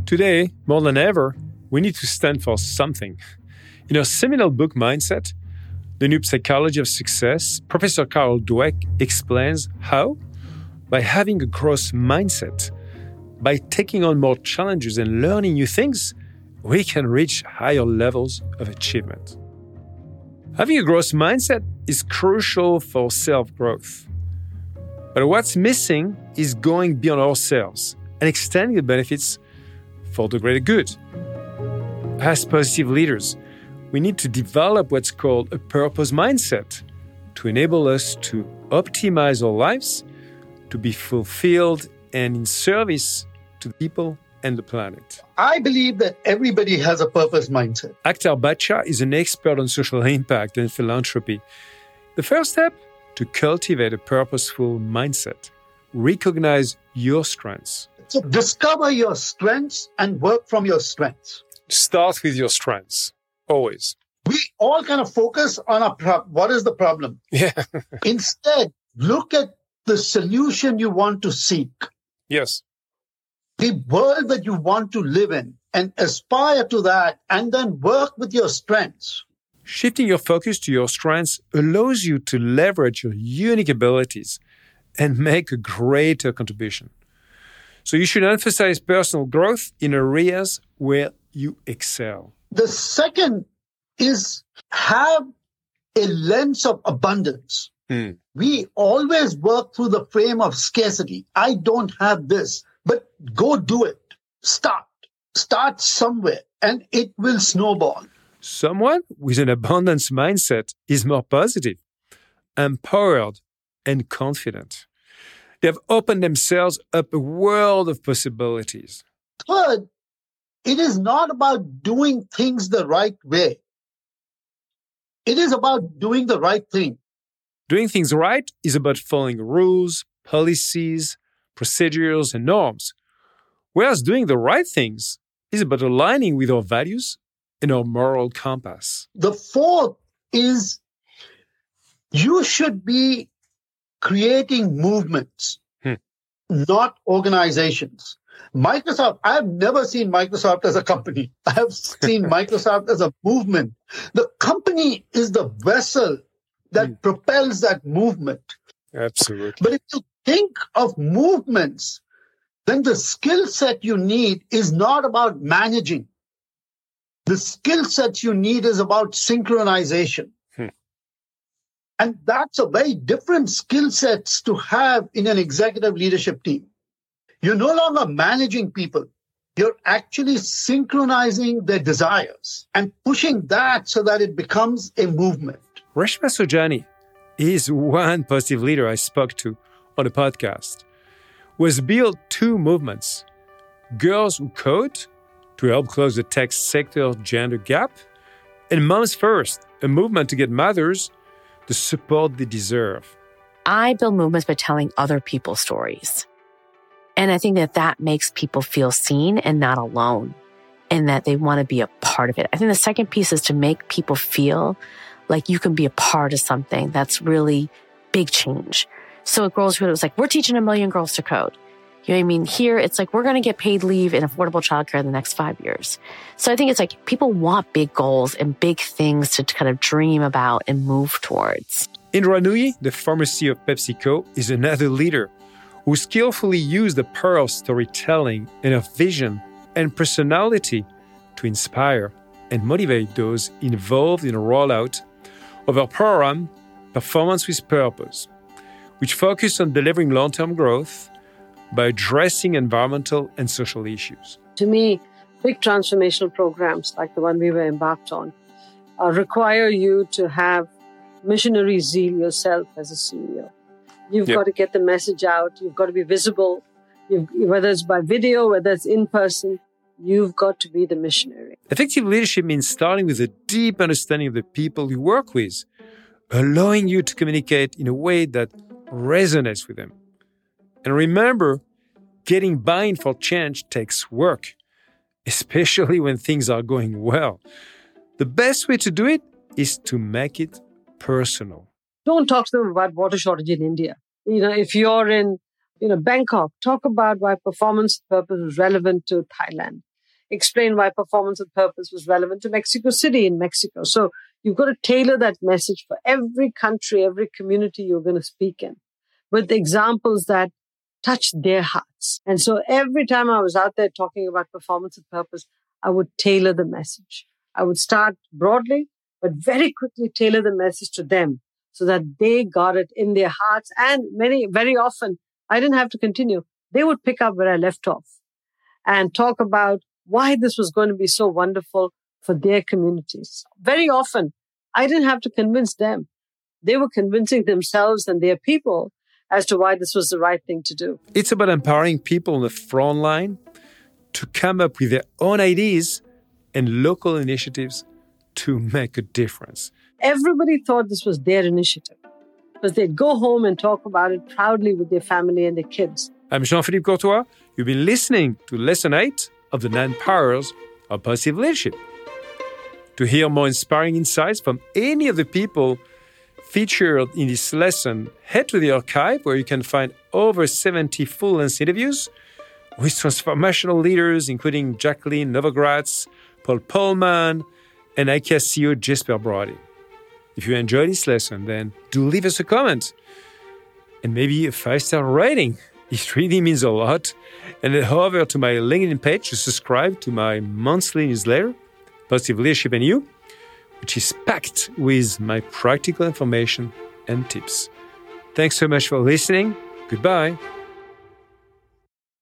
Today, more than ever, we need to stand for something. In her seminal book, Mindset, The New Psychology of Success, Professor Carol Dweck explains how, by having a growth mindset, by taking on more challenges and learning new things, we can reach higher levels of achievement. Having a growth mindset is crucial for self-growth. But what's missing is going beyond ourselves and extending the benefits for the greater good. As positive leaders, we need to develop what's called a purpose mindset to enable us to optimize our lives, to be fulfilled and in service to the people and the planet. I believe that everybody has a purpose mindset. Akhtar Bacha is an expert on social impact and philanthropy. The first step? To cultivate a purposeful mindset. Recognize your strengths. So discover your strengths and work from your strengths. Start with your strengths, always. We all kind of focus on what is the problem. Yeah. Instead, look at the solution you want to seek. Yes. The world that you want to live in, and aspire to that, and then work with your strengths. Shifting your focus to your strengths allows you to leverage your unique abilities and make a greater contribution. So you should emphasize personal growth in areas where you excel. The second is have a lens of abundance. We always work through the frame of scarcity. I don't have this, but go do it. Start somewhere, and it will snowball. Someone with an abundance mindset is more positive, empowered, and confident. They have opened themselves up a world of possibilities. Third, it is not about doing things the right way. It is about doing the right thing. Doing things right is about following rules, policies, procedures, and norms. Whereas doing the right things is about aligning with our values and our moral compass. The fourth is you should be creating movements, not organizations. Microsoft, I have never seen Microsoft as a company. I have seen Microsoft as a movement. The company is the vessel that propels that movement. Absolutely. But if you think of movements, then the skill set you need is not about managing. The skill set you need is about synchronization. And that's a very different skill sets to have in an executive leadership team. You're no longer managing people. You're actually synchronizing their desires and pushing that so that it becomes a movement. Reshma Saujani is one positive leader I spoke to on a podcast, who has built two movements: Girls Who Code, to help close the tech sector gender gap, and Moms First, a movement to get mothers the support they deserve. I build movements by telling other people's stories. And I think that makes people feel seen and not alone, and that they want to be a part of it. I think the second piece is to make people feel like you can be a part of something that's really big change. So at Girls Who Code, it was like, we're teaching 1 million girls to code. You know what I mean? Here, it's like, we're going to get paid leave and affordable childcare in the next 5 years. So I think it's like people want big goals and big things to kind of dream about and move towards. Indra Nooyi, the former CEO of PepsiCo, is another leader who skillfully used the power of storytelling and of vision and personality to inspire and motivate those involved in the rollout of our program, Performance with Purpose, which focused on delivering long-term growth by addressing environmental and social issues. To me, big transformational programs like the one we were embarked on require you to have missionary zeal yourself as a CEO. You've got to get the message out. You've got to be visible. Whether it's by video, whether it's in person, you've got to be the missionary. Effective leadership means starting with a deep understanding of the people you work with, allowing you to communicate in a way that resonates with them. And remember, getting buy-in for change takes work, especially when things are going well. The best way to do it is to make it personal. Don't talk to them about water shortage in India. If you're in Bangkok, talk about why performance purpose is relevant to Thailand. explain why performance with purpose was relevant to Mexico City in Mexico. So you've got to tailor that message for every country, every community you're going to speak in, with examples that touch their hearts. And so every time I was out there talking about performance with purpose, I would tailor the message. I would start broadly, but very quickly tailor the message to them so that they got it in their hearts. And very often, I didn't have to continue. They would pick up where I left off and talk about why this was going to be so wonderful for their communities. Very often, I didn't have to convince them. They were convincing themselves and their people as to why this was the right thing to do. It's about empowering people on the front line to come up with their own ideas and local initiatives to make a difference. Everybody thought this was their initiative because they'd go home and talk about it proudly with their family and their kids. I'm Jean-Philippe Courtois. You've been listening to Lesson 8 of the 9 Powers of Positive Leadership. To hear more inspiring insights from any of the people featured in this lesson, head to the archive where you can find over 70 full-length interviews with transformational leaders, including Jacqueline Novogratz, Paul Polman, and IKEA CEO Jesper Brody. If you enjoyed this lesson, then do leave us a comment and maybe a 5-star rating. It really means a lot. And head over to my LinkedIn page to subscribe to my monthly newsletter, Positive Leadership and You, which is packed with my practical information and tips. Thanks so much for listening. Goodbye.